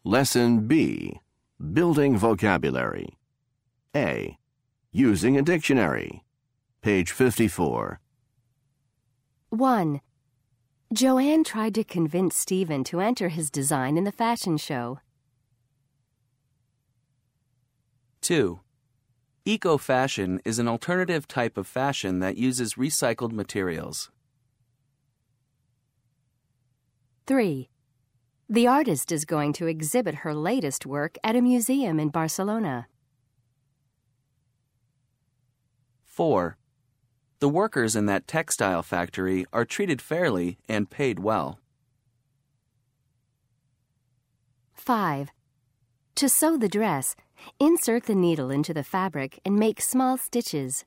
Lesson B. Building vocabulary. A. Using a dictionary. Page 54. 1. Joanne tried to convince Stephen to enter his design in the fashion show. 2. Eco-fashion is an alternative type of fashion that uses recycled materials. 3. The artist is going to exhibit her latest work at a museum in Barcelona. 4. The workers in that textile factory are treated fairly and paid well. 5. To sew the dress, insert the needle into the fabric and make small stitches.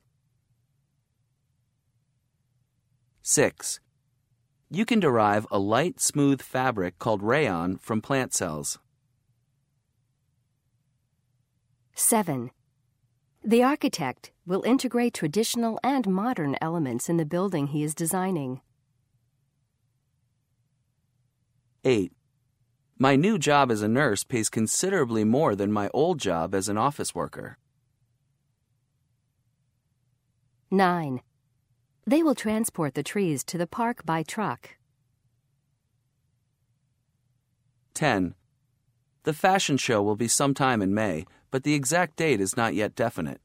6. You can derive a light, smooth fabric called rayon from plant cells. 7. The architect will integrate traditional and modern elements in the building he is designing. 8. My new job as a nurse pays considerably more than my old job as an office worker. 9. They will transport the trees to the park by truck. 10. The fashion show will be sometime in May, but the exact date is not yet definite.